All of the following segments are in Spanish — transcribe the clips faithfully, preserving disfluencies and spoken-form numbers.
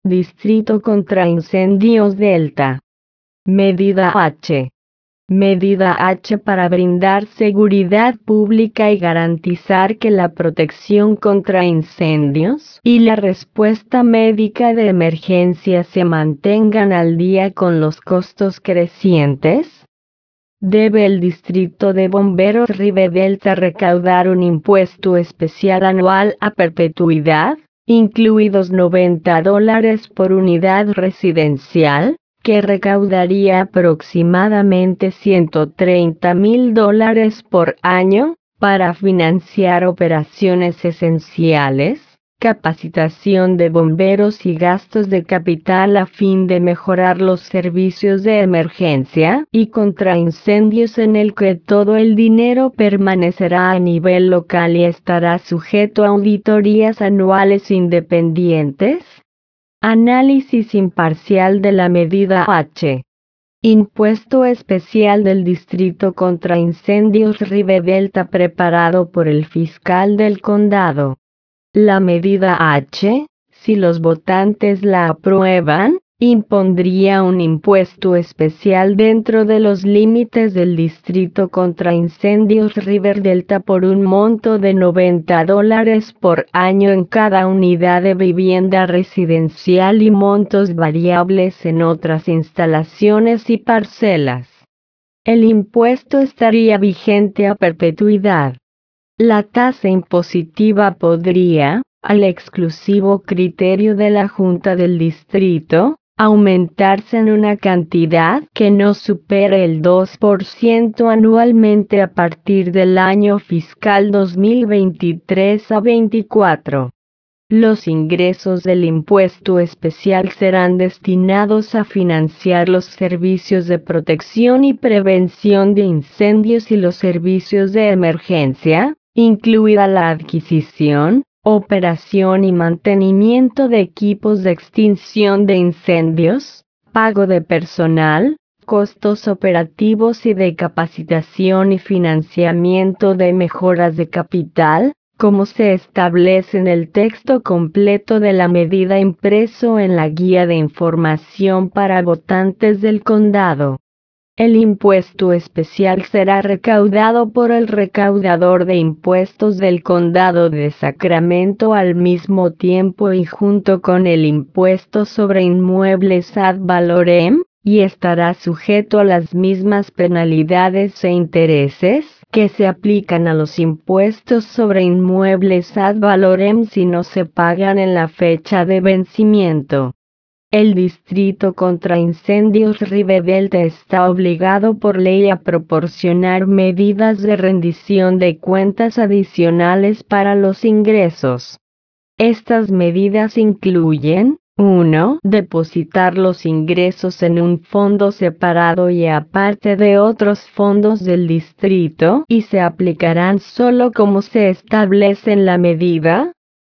Distrito contra Incendios Delta. Medida H. Medida H para brindar seguridad pública y garantizar que la protección contra incendios y la respuesta médica de emergencia se mantengan al día con los costos crecientes. Debe el Distrito de Bomberos River Delta recaudar un impuesto especial anual a perpetuidad, incluidos noventa dólares por unidad residencial, que recaudaría aproximadamente ciento treinta mil dólares por año, para financiar operaciones esenciales, capacitación de bomberos y gastos de capital a fin de mejorar los servicios de emergencia y contra incendios, en el que todo el dinero permanecerá a nivel local y estará sujeto a auditorías anuales independientes. Análisis imparcial de la medida H. Impuesto especial del Distrito contra Incendios River Delta preparado por el fiscal del condado. La medida H, si los votantes la aprueban, impondría un impuesto especial dentro de los límites del Distrito contra Incendios River Delta por un monto de noventa dólares por año en cada unidad de vivienda residencial y montos variables en otras instalaciones y parcelas. El impuesto estaría vigente a perpetuidad. La tasa impositiva podría, al exclusivo criterio de la Junta del Distrito, aumentarse en una cantidad que no supere el dos por ciento anualmente a partir del año fiscal dos mil veintitrés a veinticuatro. Los ingresos del impuesto especial serán destinados a financiar los servicios de protección y prevención de incendios y los servicios de emergencia, incluida la adquisición, operación y mantenimiento de equipos de extinción de incendios, pago de personal, costos operativos y de capacitación y financiamiento de mejoras de capital, como se establece en el texto completo de la medida impreso en la guía de información para votantes del condado. El impuesto especial será recaudado por el recaudador de impuestos del condado de Sacramento al mismo tiempo y junto con el impuesto sobre inmuebles ad valorem, y estará sujeto a las mismas penalidades e intereses que se aplican a los impuestos sobre inmuebles ad valorem si no se pagan en la fecha de vencimiento. El Distrito contra Incendios River Delta está obligado por ley a proporcionar medidas de rendición de cuentas adicionales para los ingresos. Estas medidas incluyen: uno. Depositar los ingresos en un fondo separado y aparte de otros fondos del distrito y se aplicarán solo como se establece en la medida.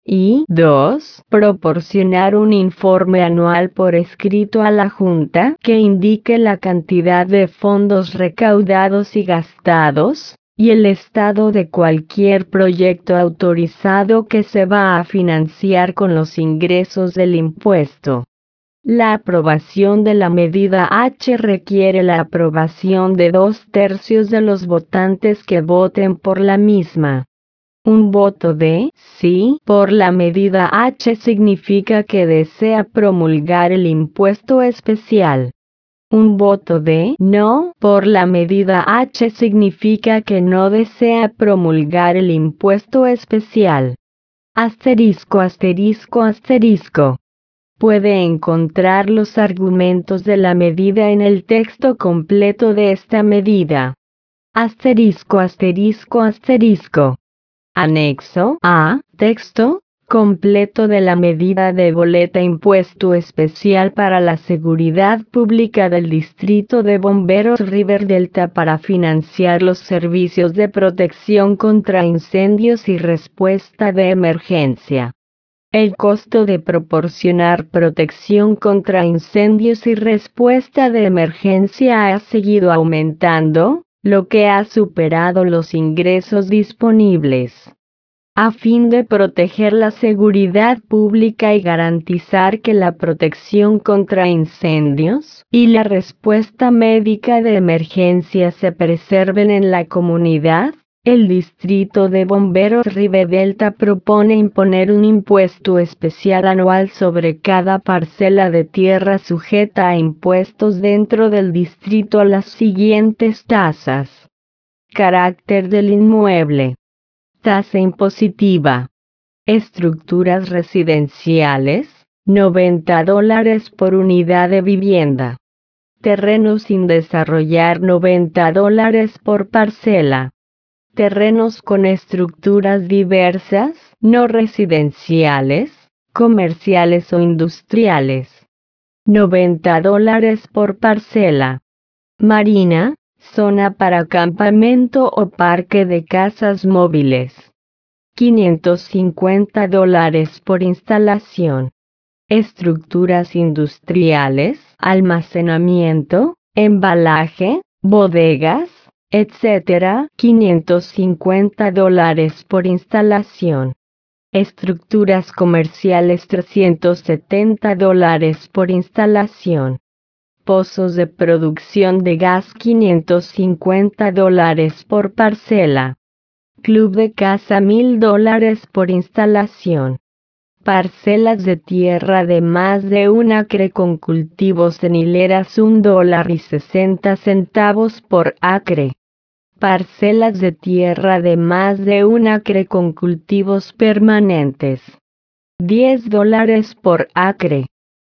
Y dos. Proporcionar un informe anual por escrito a la Junta que indique la cantidad de fondos recaudados y gastados, y el estado de cualquier proyecto autorizado que se va a financiar con los ingresos del impuesto. La aprobación de la medida H requiere la aprobación de dos tercios de los votantes que voten por la misma. Un voto de sí por la medida H significa que desea promulgar el impuesto especial. Un voto de no por la medida H significa que no desea promulgar el impuesto especial. Asterisco, asterisco, asterisco. Puede encontrar los argumentos de la medida en el texto completo de esta medida. Asterisco, asterisco, asterisco. Anexo A. Texto completo de la medida de boleta impuesto especial para la seguridad pública del Distrito de Bomberos River Delta para financiar los servicios de protección contra incendios y respuesta de emergencia. El costo de proporcionar protección contra incendios y respuesta de emergencia ha seguido aumentando, lo que ha superado los ingresos disponibles. a fin de proteger la seguridad pública y garantizar que la protección contra incendios y la respuesta médica de emergencia se preserven en la comunidad. El Distrito de Bomberos Rive Delta propone imponer un impuesto especial anual sobre cada parcela de tierra sujeta a impuestos dentro del distrito a las siguientes tasas. Carácter del inmueble. Tasa impositiva. Estructuras residenciales, noventa dólares por unidad de vivienda. Terrenos sin desarrollar, noventa dólares por parcela. Terrenos con estructuras diversas, no residenciales, comerciales o industriales. noventa dólares por parcela. Marina, zona para campamento o parque de casas móviles. quinientos cincuenta dólares por instalación. Estructuras industriales, almacenamiento, embalaje, bodegas, etcétera. quinientos cincuenta dólares por instalación. Estructuras comerciales, trescientos setenta dólares por instalación. Pozos de producción de gas, quinientos cincuenta dólares por parcela. Club de caza, mil dólares por instalación. Parcelas de tierra de más de un acre con cultivos en hileras, un dólar y sesenta centavos por acre. Parcelas de tierra de más de un acre con cultivos permanentes. diez dólares por acre.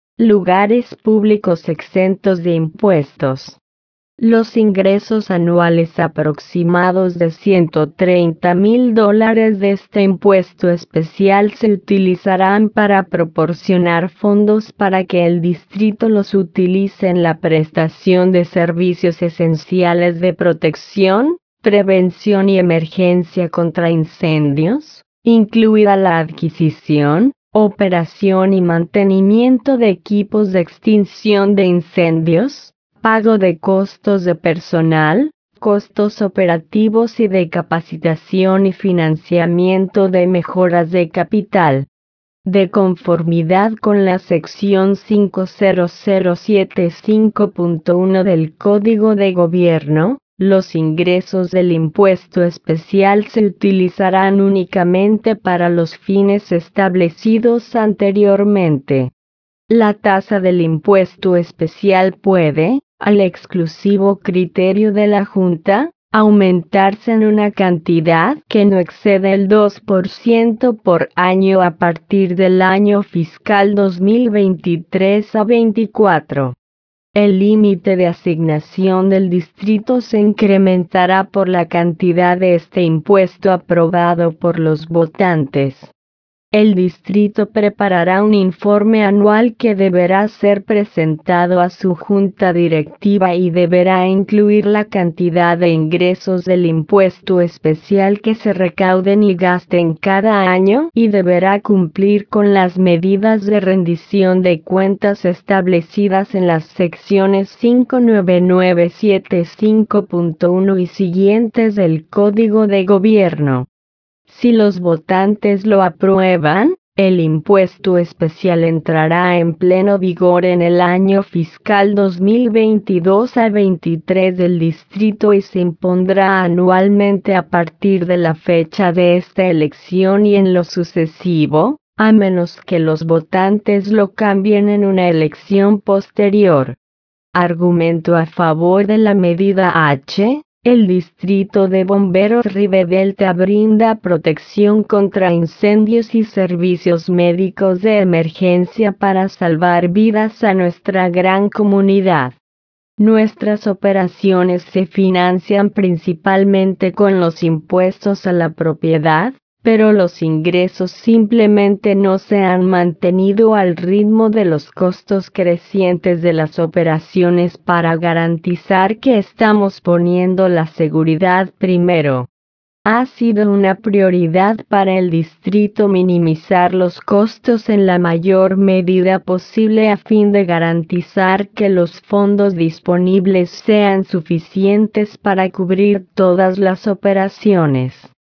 Lugares públicos exentos de impuestos. Los ingresos anuales aproximados de ciento treinta mil dólares de este impuesto especial se utilizarán para proporcionar fondos para que el distrito los utilice en la prestación de servicios esenciales de protección, prevención y emergencia contra incendios, incluida la adquisición, operación y mantenimiento de equipos de extinción de incendios, pago de costos de personal, costos operativos y de capacitación y financiamiento de mejoras de capital. De conformidad con la sección cinco mil setenta y cinco punto uno del Código de Gobierno, los ingresos del impuesto especial se utilizarán únicamente para los fines establecidos anteriormente. La tasa del impuesto especial puede, al exclusivo criterio de la Junta, aumentarse en una cantidad que no excede el dos por ciento por año a partir del año fiscal dos mil veintitrés a veinticuatro. El límite de asignación del distrito se incrementará por la cantidad de este impuesto aprobado por los votantes. El distrito preparará un informe anual que deberá ser presentado a su junta directiva y deberá incluir la cantidad de ingresos del impuesto especial que se recauden y gasten cada año y deberá cumplir con las medidas de rendición de cuentas establecidas en las secciones cinco mil novecientos setenta y cinco punto uno y siguientes del Código de Gobierno. Si los votantes lo aprueban, el impuesto especial entrará en pleno vigor en el año fiscal dos mil veintidós a veintitrés del distrito y se impondrá anualmente a partir de la fecha de esta elección y en lo sucesivo, a menos que los votantes lo cambien en una elección posterior. Argumento a favor de la medida H. El Distrito de Bomberos Rive Delta brinda protección contra incendios y servicios médicos de emergencia para salvar vidas a nuestra gran comunidad. Nuestras operaciones se financian principalmente con los impuestos a la propiedad, pero los ingresos simplemente no se han mantenido al ritmo de los costos crecientes de las operaciones para garantizar que estamos poniendo la seguridad primero. Ha sido una prioridad para el distrito minimizar los costos en la mayor medida posible a fin de garantizar que los fondos disponibles sean suficientes para cubrir todas las operaciones.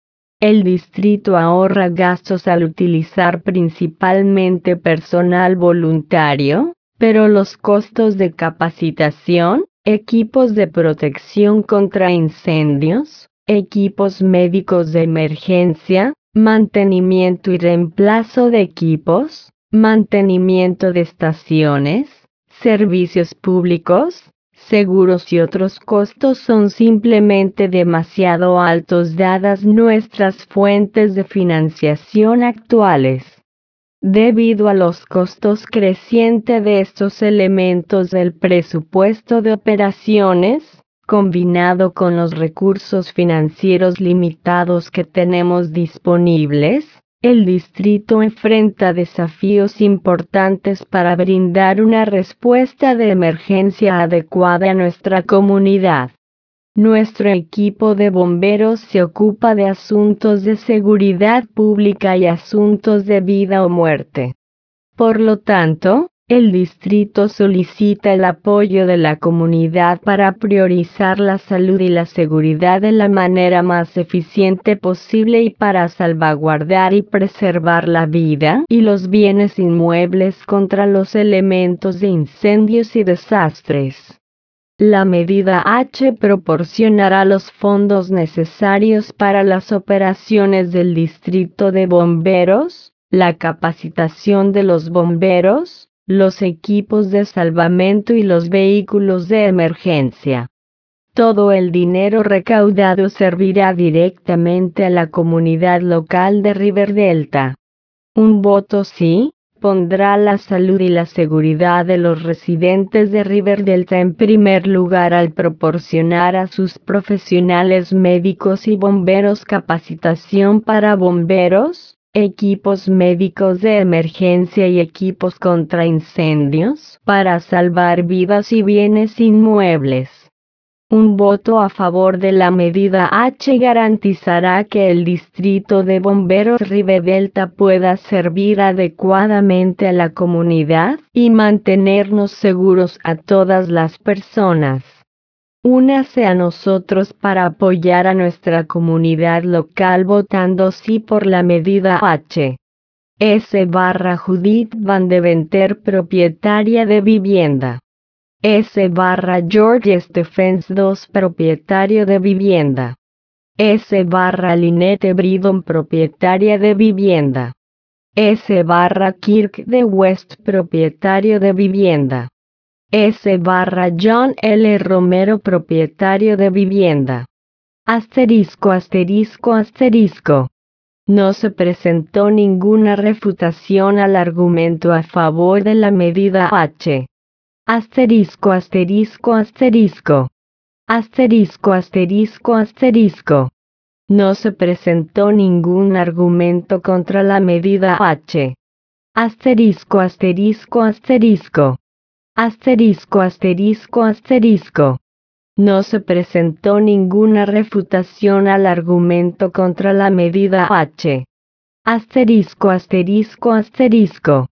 El distrito ahorra gastos al utilizar principalmente personal voluntario, pero los costos de capacitación, equipos de protección contra incendios, equipos médicos de emergencia, mantenimiento y reemplazo de equipos, mantenimiento de estaciones, servicios públicos, seguros y otros costos son simplemente demasiado altos dadas nuestras fuentes de financiación actuales. Debido a los costos crecientes de estos elementos del presupuesto de operaciones, combinado con los recursos financieros limitados que tenemos disponibles, el distrito enfrenta desafíos importantes para brindar una respuesta de emergencia adecuada a nuestra comunidad. Nuestro equipo de bomberos se ocupa de asuntos de seguridad pública y asuntos de vida o muerte. Por lo tanto, el distrito solicita el apoyo de la comunidad para priorizar la salud y la seguridad de la manera más eficiente posible y para salvaguardar y preservar la vida y los bienes inmuebles contra los elementos de incendios y desastres. La medida H proporcionará los fondos necesarios para las operaciones del distrito de bomberos, la capacitación de los bomberos, los equipos de salvamento y los vehículos de emergencia. Todo el dinero recaudado servirá directamente a la comunidad local de River Delta. Un voto sí pondrá la salud y la seguridad de los residentes de River Delta en primer lugar al proporcionar a sus profesionales médicos y bomberos capacitación para bomberos, equipos médicos de emergencia y equipos contra incendios para salvar vidas y bienes inmuebles. Un voto a favor de la medida H garantizará que el distrito de bomberos River Delta pueda servir adecuadamente a la comunidad y mantenernos seguros a todas las personas. Únase a nosotros para apoyar a nuestra comunidad local votando sí por la medida H. S. barra Judith Van Deventer, propietaria de vivienda. S. barra George Stephens dos, propietario de vivienda. S. barra Lynette Bridon, propietaria de vivienda. S. barra Kirk de West, propietario de vivienda. S. barra John L. Romero, propietario de vivienda. Asterisco asterisco asterisco. No se presentó ninguna refutación al argumento a favor de la medida H. Asterisco asterisco asterisco. Asterisco asterisco asterisco. No se presentó ningún argumento contra la medida H. Asterisco asterisco asterisco. Asterisco asterisco asterisco. No se presentó ninguna refutación al argumento contra la medida H. Asterisco asterisco asterisco.